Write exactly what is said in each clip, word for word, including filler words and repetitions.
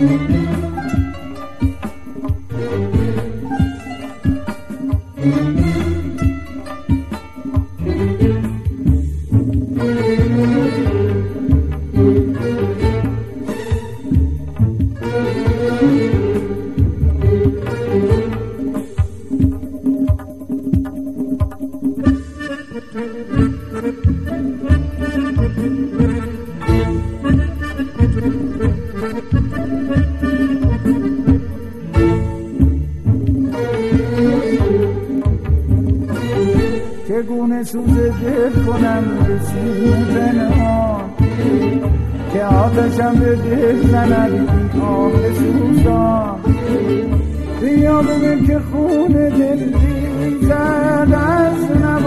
چگونه سوز دل کنم به سینه پنهان که آتشم به دل زند این آه سوزان. بیا ببین که خون دل ریزد از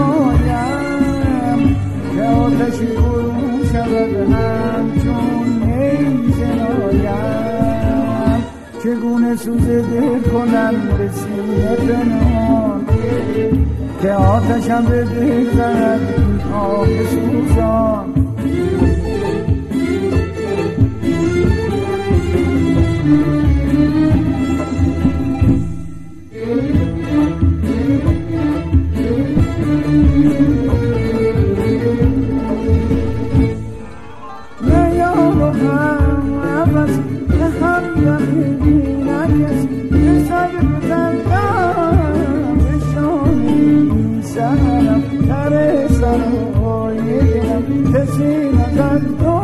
نمایم که آتشی برون شود همچون نیزه نایم. چگونه سوز دل کنم به سینه پنهان که آتشم به دل زند این آه سوزان. نه یار و هم عوض نه هم دقیقی نکس که سر بزندم به شانی سرم تر سرهای دلم کسی نزد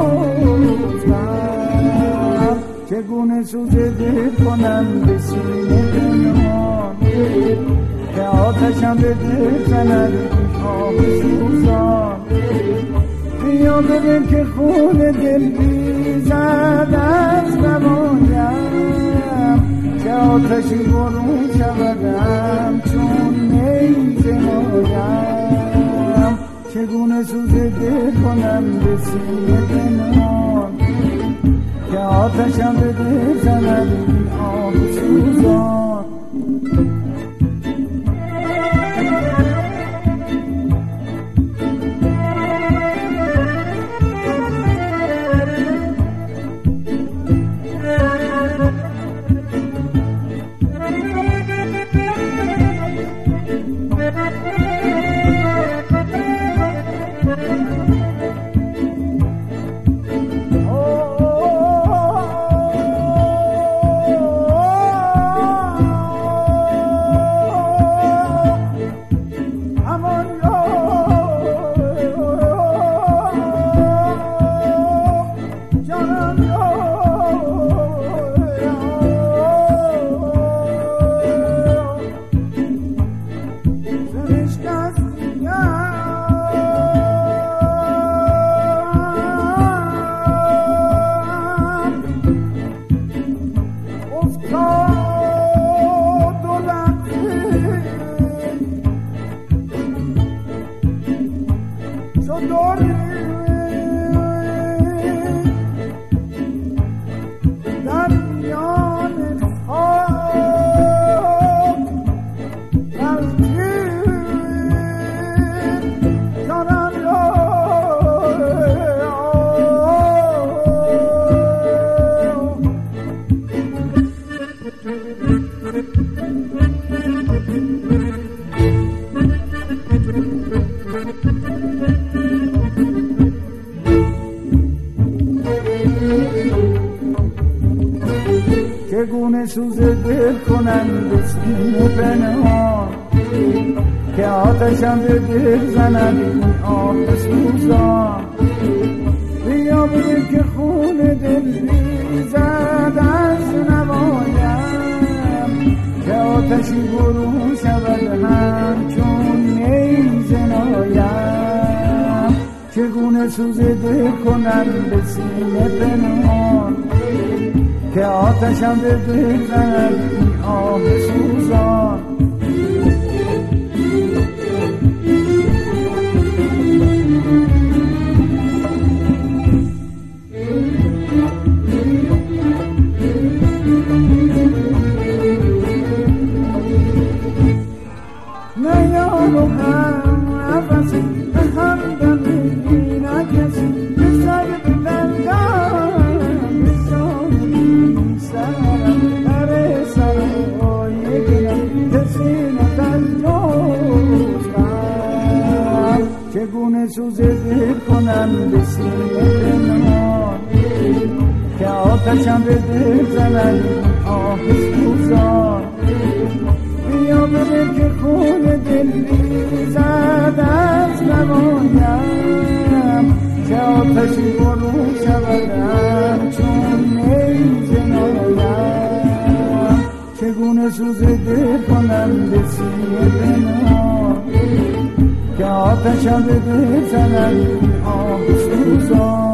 دوزم. چگونه سوز دل کنم به سینه پنهان که آتشم به دل زند آه سوزان. بیا ببین که خون دل ریزد از نمایم که آتشی برون شود همچون نیزه نایم. چگونه سوز دل کنم به سینه پنهان که آتشم به دل زند این آه سوزان. چگونه سوز دل کنم به سینه پنهان که آتشم به دل زند این آه سوزان. بیا ببین که خون دل ریزد از نمایم که آتشی برون شود همچون نیزه نایم. چگونه سوز دل کنم به سینه پنهان که آتشم به دل زند این آه سوزان. نه یار و هم عوض نه هم دقیقی نکس که سر بلندم به شانی سر آتشم به دل زند آه سوزان بیا بده که خون دل ریزد از نمایم که آتشی برو شودم چون می زنایم چگونه سوز دل کنم به سینه بنام که آتشم به دل زند آه سوزان